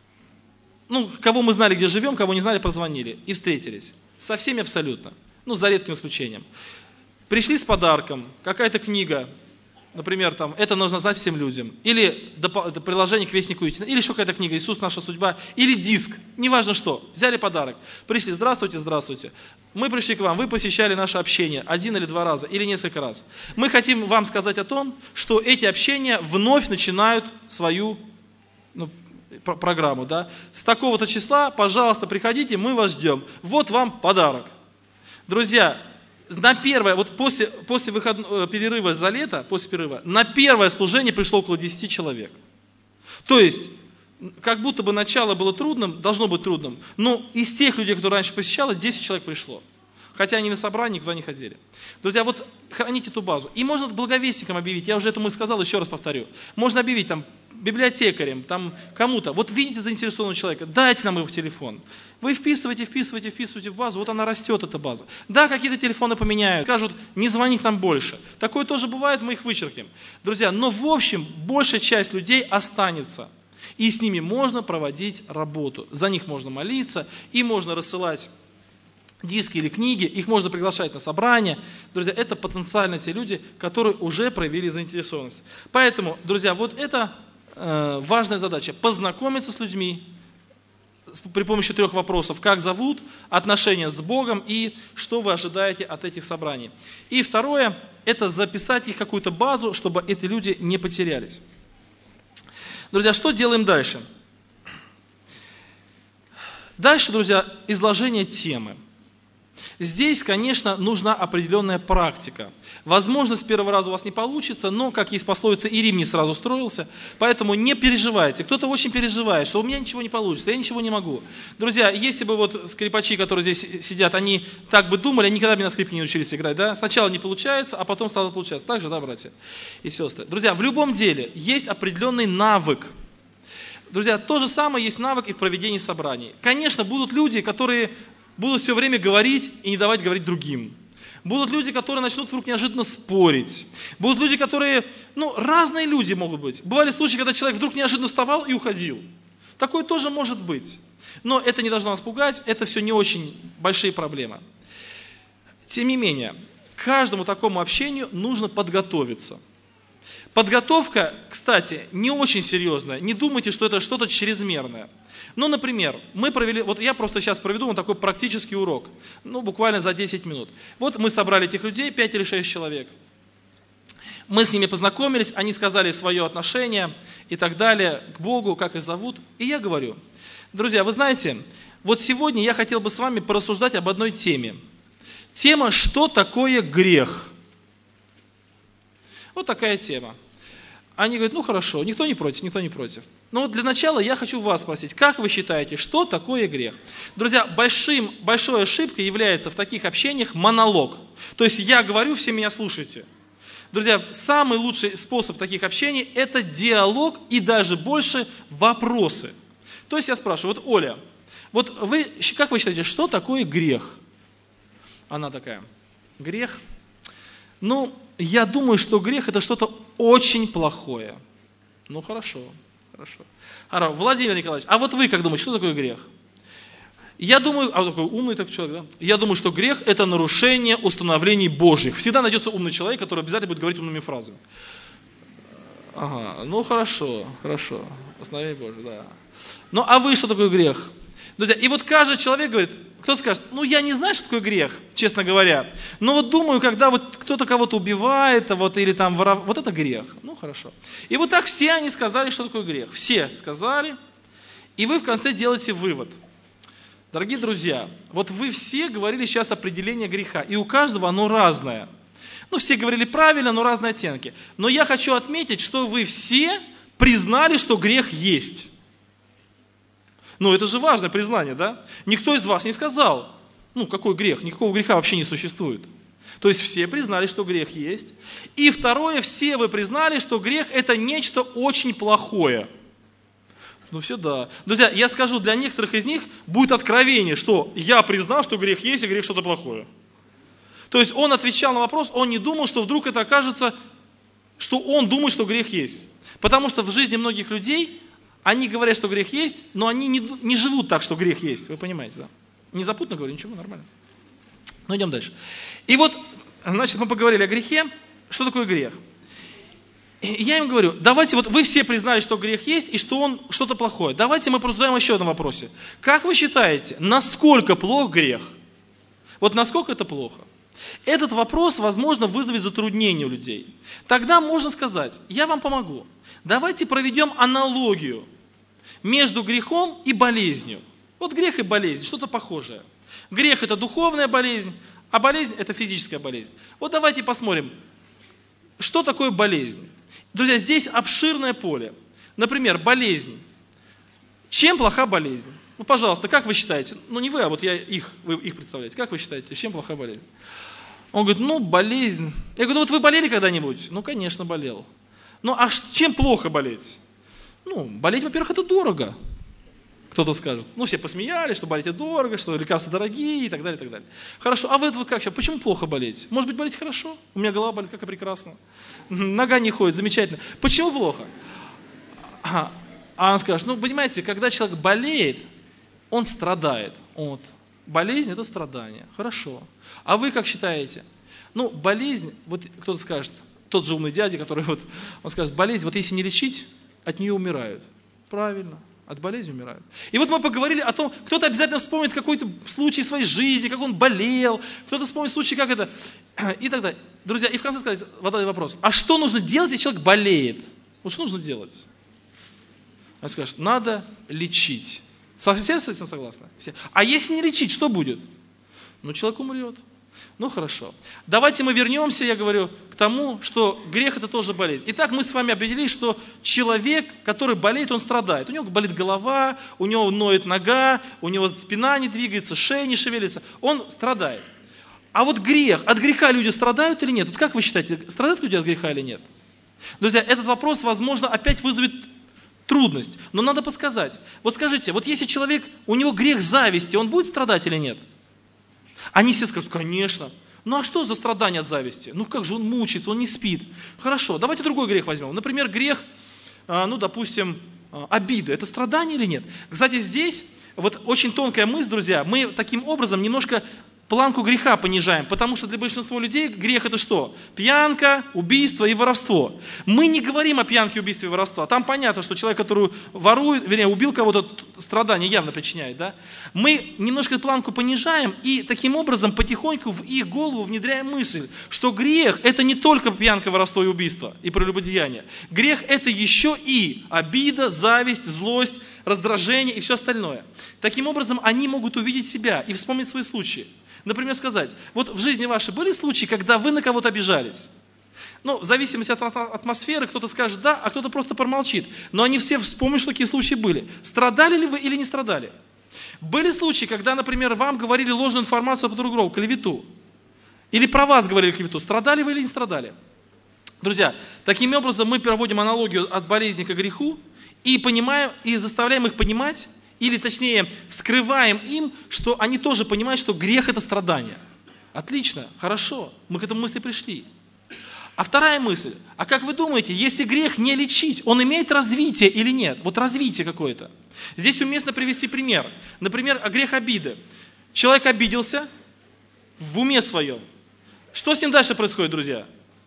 ну, кого мы знали, где живем, кого не знали, прозвонили и встретились. Со всеми абсолютно, ну, за редким исключением. Пришли с подарком, какая-то книга, например, там, это нужно знать всем людям, или приложение к Вестнику истины, или еще какая-то книга, Иисус, наша судьба, или диск, неважно что, взяли подарок, пришли, здравствуйте, здравствуйте, мы пришли к вам, вы посещали наше общение один или два раза, или несколько раз. Мы хотим вам сказать о том, что эти общения вновь начинают свою, ну, программу, да, с такого-то числа, пожалуйста, приходите, мы вас ждем. Вот вам подарок. Друзья, на первое, вот после, после выходного перерыва за лето, после перерыва, на первое служение пришло около десяти человек. То есть, как будто бы начало было трудным, должно быть трудным, но из тех людей, которые раньше посещало, десять человек пришло. Хотя они на собрание никуда не ходили. Друзья, вот храните эту базу. И можно благовестникам объявить, я уже этому сказал, еще раз повторю. Можно объявить там библиотекарям, там кому-то. Вот видите заинтересованного человека, дайте нам его телефон. Вы вписываете, вписываете, вписываете в базу, вот она растет, эта база. Да, какие-то телефоны поменяют, скажут, не звонить нам больше. Такое тоже бывает, мы их вычеркнем. Друзья, но в общем, большая часть людей останется. И с ними можно проводить работу. За них можно молиться, и можно рассылать диски или книги, их можно приглашать на собрания. Друзья, это потенциально те люди, которые уже проявили заинтересованность. Поэтому, друзья, вот это э, важная задача. Познакомиться с людьми при помощи трех вопросов. Как зовут, отношения с Богом и что вы ожидаете от этих собраний. И второе, это записать их в какую-то базу, чтобы эти люди не потерялись. Друзья, что делаем дальше? Дальше, друзья, изложение темы. Здесь, конечно, нужна определенная практика. Возможно, с первого раза у вас не получится, но, как есть пословица, и Рим не сразу строился, поэтому не переживайте. Кто-то очень переживает, что у меня ничего не получится, я ничего не могу. Друзья, если бы вот скрипачи, которые здесь сидят, они так бы думали, они никогда бы на скрипке не учились играть, да? Сначала не получается, а потом стало получаться. Так же, да, братья и сестры? Друзья, в любом деле есть определенный навык. Друзья, то же самое есть навык и в проведении собраний. Конечно, будут люди, которые будут все время говорить и не давать говорить другим. Будут люди, которые начнут вдруг неожиданно спорить. Будут люди, которые, ну, разные люди могут быть. Бывали случаи, когда человек вдруг неожиданно вставал и уходил. Такое тоже может быть. Но это не должно нас пугать, это все не очень большие проблемы. Тем не менее, к каждому такому общению нужно подготовиться. Подготовка, кстати, не очень серьезная. Не думайте, что это что-то чрезмерное. Ну, например, мы провели, вот я просто сейчас проведу вот такой практический урок, ну, буквально за десять минут. Вот мы собрали этих людей, пять или шесть человек. Мы с ними познакомились, они сказали свое отношение и так далее к Богу, как их зовут. И я говорю, друзья, вы знаете, вот сегодня я хотел бы с вами порассуждать об одной теме. Тема «Что такое грех?». Вот такая тема. Они говорят, ну хорошо, никто не против, никто не против. Но вот для начала я хочу вас спросить, как вы считаете, что такое грех? Друзья, большим, большой ошибкой является в таких общениях монолог. То есть я говорю, все меня слушайте. Друзья, самый лучший способ таких общений – это диалог и даже больше вопросы. То есть я спрашиваю, вот Оля, вот вы, как вы считаете, что такое грех? Она такая, грех? Ну, я думаю, что грех – это что-то очень плохое. Ну, хорошо, хорошо. Хорошо. Владимир Николаевич, а вот вы как думаете, что такое грех? Я думаю, а такой умный так человек, да? Я думаю, что грех – это нарушение установлений Божьих. Всегда найдется умный человек, который обязательно будет говорить умными фразами. Ага, ну хорошо, хорошо. Установление Божьих, да. Ну, а вы, что такое грех? Друзья, и вот каждый человек говорит, кто-то скажет, ну я не знаю, что такое грех, честно говоря, но вот думаю, когда вот кто-то кого-то убивает, вот, или там воров... вот это грех. Ну хорошо. И вот так все они сказали, что такое грех. Все сказали, и вы в конце делаете вывод. Дорогие друзья, вот вы все говорили сейчас определение греха, и у каждого оно разное. Ну все говорили правильно, но разные оттенки. Но я хочу отметить, что вы все признали, что грех есть. Ну, это же важное признание, да? Никто из вас не сказал, ну, какой грех, никакого греха вообще не существует. То есть все признали, что грех есть. И второе, все вы признали, что грех – это нечто очень плохое. Ну, все да. Друзья, я скажу, для некоторых из них будет откровение, что я признал, что грех есть, и грех что-то плохое. То есть он отвечал на вопрос, он не думал, что вдруг это окажется, что он думает, что грех есть. Потому что в жизни многих людей они говорят, что грех есть, но они не, не живут так, что грех есть. Вы понимаете, да? Не запутанно говорю, ничего, нормально. Ну, идем дальше. И вот, значит, мы поговорили о грехе. Что такое грех? И я им говорю, давайте, вот вы все признали, что грех есть и что он что-то плохое. Давайте мы просто задаем еще одном вопросе. Как вы считаете, насколько плох грех? Вот насколько это плохо? Этот вопрос, возможно, вызовет затруднение у людей. Тогда можно сказать, я вам помогу. Давайте проведем аналогию между грехом и болезнью. Вот грех и болезнь, что-то похожее. Грех – это духовная болезнь, а болезнь – это физическая болезнь. Вот давайте посмотрим, что такое болезнь. Друзья, здесь обширное поле. Например, болезнь. Чем плоха болезнь? Ну, пожалуйста, как вы считаете? Ну, не вы, а вот я их, вы их представляете. Как вы считаете, чем плоха болезнь? Он говорит, ну, болезнь. Я говорю, ну, вот вы болели когда-нибудь? Ну, конечно, болел. Ну, а чем плохо болеть? Ну, болеть, во-первых, это дорого. Кто-то скажет. Ну, все посмеялись, что болеть это дорого, что лекарства дорогие и так далее, и так далее. Хорошо, а вы, вы как сейчас? Почему плохо болеть? Может быть, болеть хорошо? У меня голова болит, как и прекрасно. Нога не ходит, замечательно. Почему плохо? А, а он скажет, ну, понимаете, когда человек болеет, он страдает. Вот. Болезнь – это страдание. Хорошо. А вы как считаете? Ну, болезнь, вот кто-то скажет, тот же умный дядя, который вот, он скажет, болезнь, вот если не лечить, от нее умирают. Правильно, от болезни умирают. И вот мы поговорили о том, кто-то обязательно вспомнит какой-то случай своей жизни, как он болел, кто-то вспомнит случай, как это, и так далее. Друзья, и в конце сказать, вот этот вопрос, а что нужно делать, если человек болеет? Вот что нужно делать? Он скажет, надо лечить. Совсем с этим согласны? Все. А если не лечить, что будет? Ну, человек умрет. Ну, хорошо. Давайте мы вернемся, я говорю, к тому, что грех – это тоже болезнь. Итак, мы с вами определили, что человек, который болеет, он страдает. У него болит голова, у него ноет нога, у него спина не двигается, шея не шевелится. Он страдает. А вот грех, от греха люди страдают или нет? Вот как вы считаете, страдают люди от греха или нет? Друзья, этот вопрос, возможно, опять вызовет трудность. Но надо подсказать. Вот скажите, вот если человек, у него грех зависти, он будет страдать или нет? Они все скажут, конечно. Ну а что за страдание от зависти? Ну как же он мучается, он не спит. Хорошо, давайте другой грех возьмем. Например, грех, ну допустим, обиды. Это страдание или нет? Кстати, здесь вот очень тонкая мысль, друзья. Мы таким образом немножко планку греха понижаем, потому что для большинства людей грех это что? Пьянка, убийство и воровство. Мы не говорим о пьянке, убийстве и воровстве. Там понятно, что человек, который ворует, вернее, убил кого-то, страдания явно причиняет. Да? Мы немножко планку понижаем и таким образом потихоньку в их голову внедряем мысль, что грех это не только пьянка, воровство и убийство и прелюбодеяние. Грех это еще и обида, зависть, злость, раздражение и все остальное. Таким образом, они могут увидеть себя и вспомнить свои случаи. Например, сказать, вот в жизни вашей были случаи, когда вы на кого-то обижались? Ну, в зависимости от атмосферы, кто-то скажет да, а кто-то просто промолчит. Но они все вспомнят, что такие случаи были. Страдали ли вы или не страдали? Были случаи, когда, например, вам говорили ложную информацию по друг другу, клевету. Или про вас говорили клевету. Страдали вы или не страдали? Друзья, таким образом мы проводим аналогию от болезни к греху и понимаем, и заставляем их понимать, или точнее вскрываем им, что они тоже понимают, что грех это страдание. Отлично, хорошо, мы к этому мысли пришли. А вторая мысль, а как вы думаете, если грех не лечить, он имеет развитие или нет? Вот развитие какое-то. Здесь уместно привести пример. Например, грех обиды. Человек обиделся в уме своем. Что с ним дальше происходит, друзья?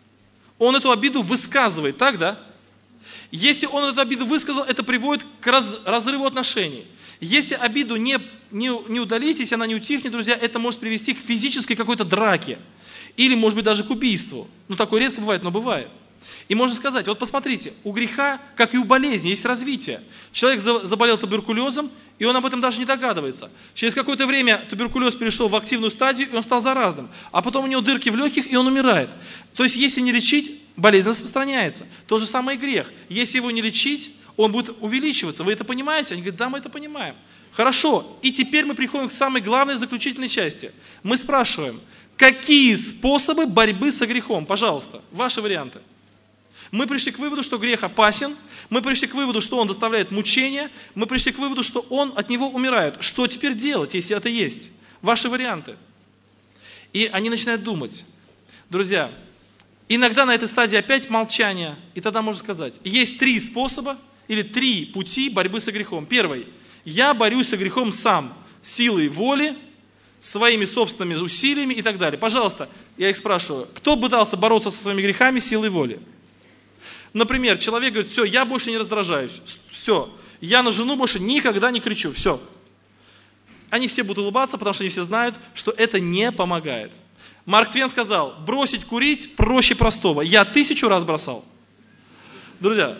Он эту обиду высказывает, так, да? Если он эту обиду высказал, это приводит к раз, разрыву отношений. Если обиду не, не, не удалить, если она не утихнет, друзья, это может привести к физической какой-то драке. Или, может быть, даже к убийству. Ну, такое редко бывает, но бывает. И можно сказать, вот посмотрите, у греха, как и у болезни, есть развитие. Человек заболел туберкулезом, и он об этом даже не догадывается. Через какое-то время туберкулез перешел в активную стадию, и он стал заразным. А потом у него дырки в легких, и он умирает. То есть, если не лечить, болезнь распространяется. То же самое и грех. Если его не лечить, он будет увеличиваться. Вы это понимаете? Они говорят, да, мы это понимаем. Хорошо. И теперь мы приходим к самой главной заключительной части. Мы спрашиваем, какие способы борьбы со грехом? Пожалуйста, ваши варианты. Мы пришли к выводу, что грех опасен. Мы пришли к выводу, что он доставляет мучения. Мы пришли к выводу, что он от него умирает. Что теперь делать, если это есть? Ваши варианты. И они начинают думать. Друзья, иногда на этой стадии опять молчание. И тогда можно сказать, есть три способа или три пути борьбы со грехом. Первый. Я борюсь со грехом сам. Силой воли, своими собственными усилиями и так далее. Пожалуйста, я их спрашиваю, кто пытался бороться со своими грехами силой воли? Например, человек говорит, все, я больше не раздражаюсь, все, я на жену больше никогда не кричу, все. Они все будут улыбаться, потому что они все знают, что это не помогает. Марк Твен сказал, бросить курить проще простого, я тысячу раз бросал. Друзья,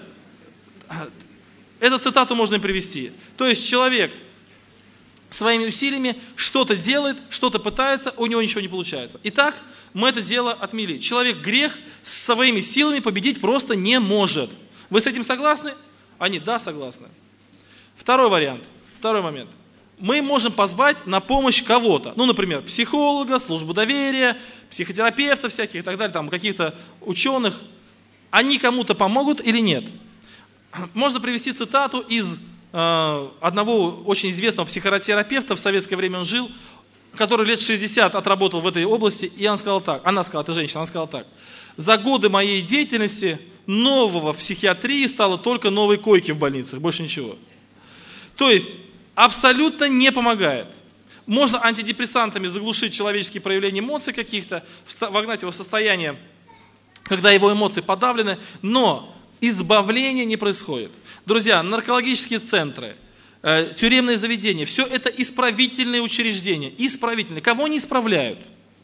эту цитату можно привести. То есть человек своими усилиями что-то делает, что-то пытается, у него ничего не получается. Итак, мы это дело отмели. Человек грех своими силами победить просто не может. Вы с этим согласны? Они, да, согласны. Второй вариант, второй момент. Мы можем позвать на помощь кого-то. Ну, например, психолога, службу доверия, психотерапевтов всяких и так далее, там каких-то ученых. Они кому-то помогут или нет? Можно привести цитату из э, одного очень известного психотерапевта, в советское время он жил, который лет шестьдесят отработал в этой области, и она сказала так, она сказала, это женщина, она сказала так, за годы моей деятельности нового в психиатрии стало только новые койки в больницах, больше ничего. То есть, абсолютно не помогает. Можно антидепрессантами заглушить человеческие проявления эмоций каких-то, вогнать его в состояние, когда его эмоции подавлены, но избавления не происходит. Друзья, наркологические центры, тюремные заведения, все это исправительные учреждения. Исправительные. Кого не исправляют?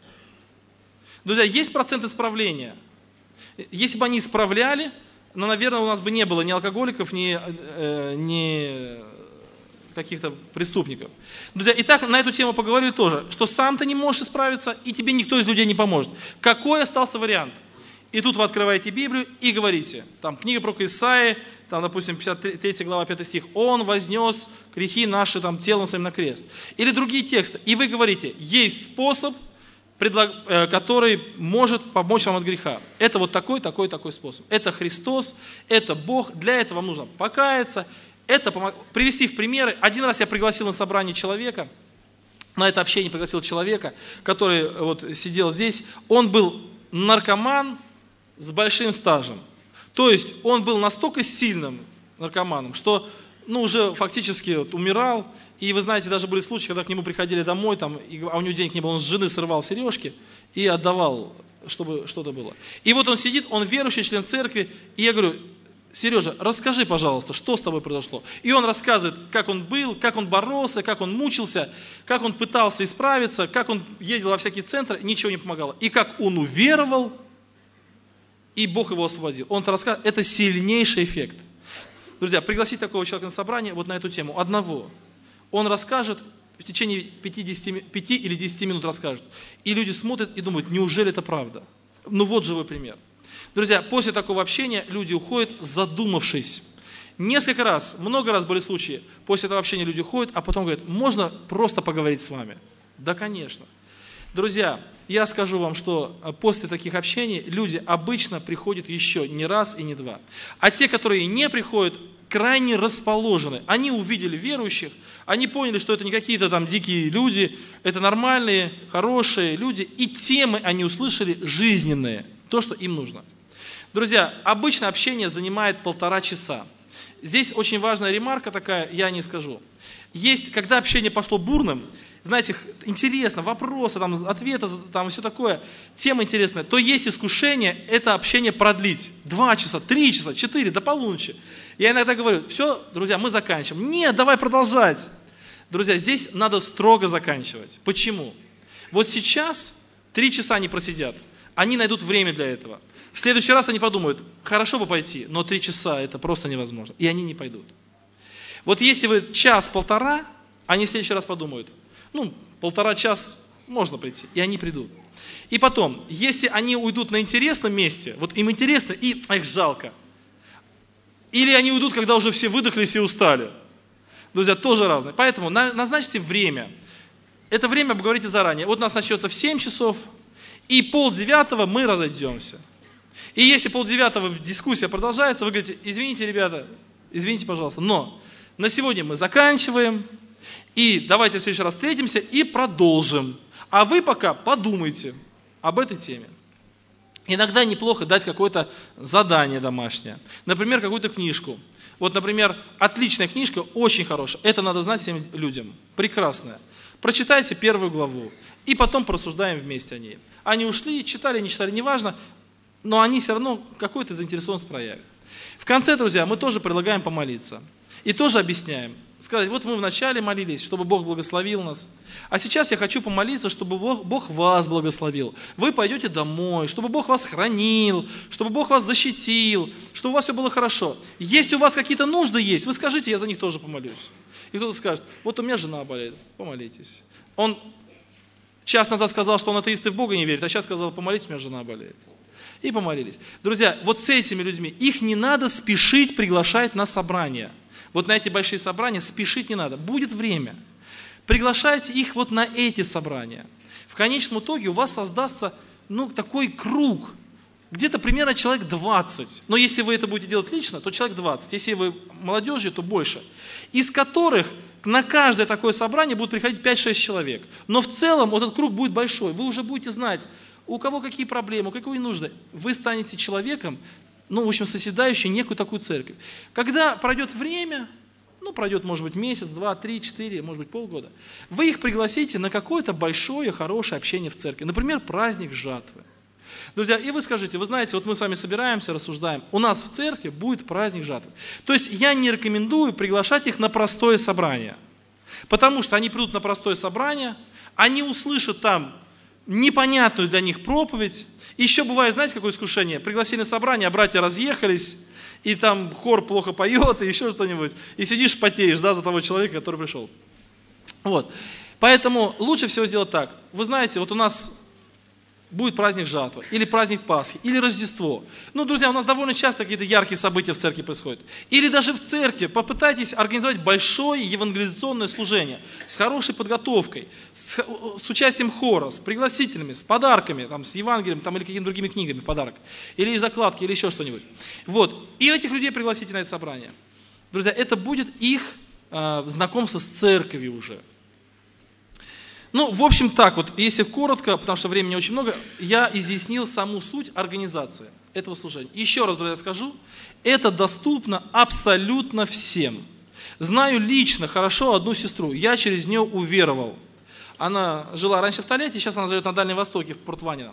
Друзья, есть процент исправления. Если бы они исправляли, ну, наверное, у нас бы не было ни алкоголиков, ни, ни каких-то преступников. Друзья, итак, на эту тему поговорили тоже, что сам ты не можешь исправиться, и тебе никто из людей не поможет. Какой остался вариант? И тут вы открываете Библию и говорите, там книга пророка Исаии, там, допустим, пятьдесят третья глава, пятый стих, «Он вознес грехи наши там, телом своим на крест». Или другие тексты. И вы говорите, есть способ, который может помочь вам от греха. Это вот такой, такой, такой способ. Это Христос, это Бог. Для этого вам нужно покаяться, это помог... привести в примеры. Один раз я пригласил на собрание человека, на это общение пригласил человека, который вот сидел здесь. Он был наркоман с большим стажем. То есть он был настолько сильным наркоманом, что ну, уже фактически вот, умирал. И вы знаете, даже были случаи, когда к нему приходили домой, там, и, а у него денег не было, он с жены срывал сережки и отдавал, чтобы что-то было. И вот он сидит, он верующий член церкви, и я говорю, Сережа, расскажи, пожалуйста, что с тобой произошло. И он рассказывает, как он был, как он боролся, как он мучился, как он пытался исправиться, как он ездил во всякие центры, ничего не помогало. И как он уверовал, и Бог его освободил. Он это рассказывает, это сильнейший эффект. Друзья, пригласить такого человека на собрание вот на эту тему, одного. Он расскажет, в течение пяти или десяти минут расскажет. И люди смотрят и думают, неужели это правда? Ну вот живой пример. Друзья, после такого общения люди уходят, задумавшись. Несколько раз, много раз были случаи, после этого общения люди уходят, а потом говорят, можно просто поговорить с вами? Да, конечно. Друзья, я скажу вам, что после таких общений люди обычно приходят еще не раз и не два. А те, которые не приходят, крайне расположены. Они увидели верующих, они поняли, что это не какие-то там дикие люди, это нормальные, хорошие люди, и темы они услышали жизненные, то, что им нужно. Друзья, обычно общение занимает полтора часа. Здесь очень важная ремарка такая, я не скажу. Есть, когда общение пошло бурным, знаете, интересно, вопросы, там, ответы, там, все такое, тема интересная, то есть искушение это общение продлить. Два часа, три часа, четыре, до полуночи. Я иногда говорю, все, друзья, мы заканчиваем. Нет, давай продолжать. Друзья, здесь надо строго заканчивать. Почему? Вот сейчас три часа они просидят, они найдут время для этого. В следующий раз они подумают, хорошо бы пойти, но три часа это просто невозможно. И они не пойдут. Вот если вы час-полтора, они в следующий раз подумают, ну, полтора-час можно прийти, и они придут. И потом, если они уйдут на интересном месте, вот им интересно, и их жалко. Или они уйдут, когда уже все выдохлись и устали. Друзья, тоже разные. Поэтому назначьте время. Это время обговорите заранее. Вот у нас начнется в семь часов, и полдевятого мы разойдемся. И если полдевятого дискуссия продолжается, вы говорите, извините, ребята, извините, пожалуйста, но на сегодня мы заканчиваем, и давайте в следующий раз встретимся и продолжим. А вы пока подумайте об этой теме. Иногда неплохо дать какое-то задание домашнее. Например, какую-то книжку. Вот, например, отличная книжка, очень хорошая. Это надо знать всем людям. Прекрасная. Прочитайте первую главу. И потом порассуждаем вместе о ней. Они ушли, читали, не читали, неважно. Но они все равно какую-то заинтересованность проявят. В конце, друзья, мы тоже предлагаем помолиться. И тоже объясняем. Сказать, вот мы вначале молились, чтобы Бог благословил нас. А сейчас я хочу помолиться, чтобы Бог, Бог вас благословил. Вы пойдете домой, чтобы Бог вас хранил, чтобы Бог вас защитил, чтобы у вас все было хорошо. Если у вас какие-то нужды есть, вы скажите, я за них тоже помолюсь. И кто-то скажет, вот у меня жена болеет, помолитесь. Он час назад сказал, что он атеист и в Бога не верит, а сейчас сказал, помолитесь, у меня жена болеет. И помолились. Друзья, вот с этими людьми, их не надо спешить приглашать на собрания. Вот на эти большие собрания спешить не надо. Будет время. Приглашайте их вот на эти собрания. В конечном итоге у вас создастся ну, такой круг. Где-то примерно человек двадцать. Но если вы это будете делать лично, то человек двадцать. Если вы молодежью, то больше. Из которых на каждое такое собрание будут приходить пять-шесть человек. Но в целом вот этот круг будет большой. Вы уже будете знать, у кого какие проблемы, у какие нужды. Вы станете человеком, ну, в общем, созидающий некую такую церковь. Когда пройдет время, ну, пройдет, может быть, месяц, два, три, четыре, может быть, полгода, вы их пригласите на какое-то большое, хорошее общение в церкви. Например, праздник жатвы. Друзья, и вы скажите, вы знаете, вот мы с вами собираемся, рассуждаем, у нас в церкви будет праздник жатвы. То есть я не рекомендую приглашать их на простое собрание. Потому что они придут на простое собрание, они услышат там непонятную для них проповедь. Еще бывает, знаете, какое искушение? Пригласили на собрание, а братья разъехались, и там хор плохо поет, и еще что-нибудь. И сидишь, потеешь, да, за того человека, который пришел. Вот. Поэтому лучше всего сделать так. Вы знаете, вот у нас будет праздник жатвы, или праздник Пасхи, или Рождество. Ну, друзья, у нас довольно часто какие-то яркие события в церкви происходят. Или даже в церкви попытайтесь организовать большое евангелизационное служение с хорошей подготовкой, с, с участием хора, с пригласителями, с подарками, там, с Евангелием там, или какими-то другими книгами подарок, или из закладки, или еще что-нибудь. Вот. И этих людей пригласите на это собрание. Друзья, это будет их э, знакомство с церковью уже. Ну, в общем, так вот, если коротко, потому что времени очень много, я изъяснил саму суть организации этого служения. Еще раз, друзья, скажу, это доступно абсолютно всем. Знаю лично хорошо одну сестру, я через нее уверовал. Она жила раньше в Тольятти, сейчас она живет на Дальнем Востоке, в Порт-Ванино.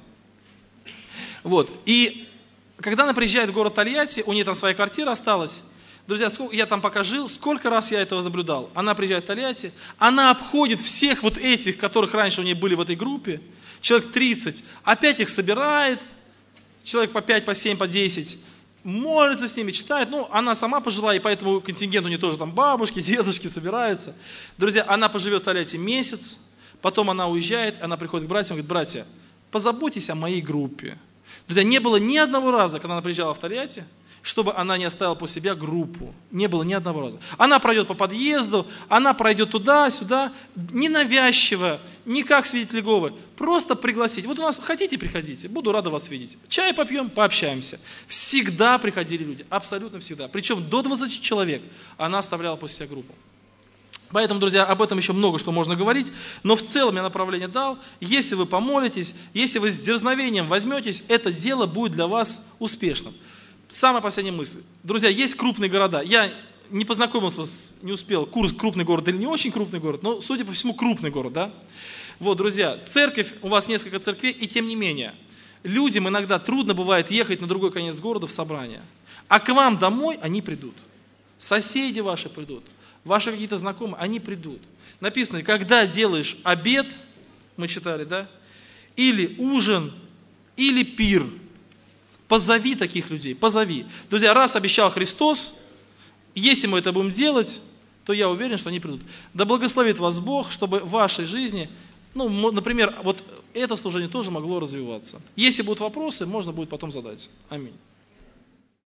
Вот, и когда она приезжает в город Тольятти, у нее там своя квартира осталась. Друзья, я там пока жил, сколько раз я этого наблюдал. Она приезжает в Тольятти, она обходит всех вот этих, которых раньше у нее были в этой группе, человек тридцать, опять их собирает, человек по пять, по семь, по десять, молится с ними, читает. Ну, она сама пожила, и поэтому контингент у нее тоже там бабушки, дедушки собираются. Друзья, она поживет в Тольятти месяц, потом она уезжает, она приходит к братьям и говорит: братья, позаботьтесь о моей группе. Друзья, не было ни одного раза, когда она приезжала в Тольятти, чтобы она не оставила после себя группу. Не было ни одного раза. Она пройдет по подъезду, она пройдет туда-сюда, ненавязчиво, не как свидетель Иеговы, просто пригласить. Вот у нас хотите, приходите, буду рада вас видеть. Чай попьем, пообщаемся. Всегда приходили люди, абсолютно всегда. Причем до двадцати человек она оставляла после себя группу. Поэтому, друзья, об этом еще много что можно говорить, но в целом я направление дал. Если вы помолитесь, если вы с дерзновением возьметесь, это дело будет для вас успешным. Самая последняя мысль. Друзья, есть крупные города. Я не познакомился, с, не успел, Курск крупный город или не очень крупный город, но, судя по всему, крупный город, да? Вот, друзья, церковь, у вас несколько церквей, и тем не менее, людям иногда трудно бывает ехать на другой конец города в собрание. А к вам домой они придут. Соседи ваши придут, ваши какие-то знакомые, они придут. Написано, когда делаешь обед, мы читали, да? Или ужин, или пир. Позови таких людей, позови. Друзья, раз обещал Христос, если мы это будем делать, то я уверен, что они придут. Да благословит вас Бог, чтобы в вашей жизни, ну, например, вот это служение тоже могло развиваться. Если будут вопросы, можно будет потом задать. Аминь.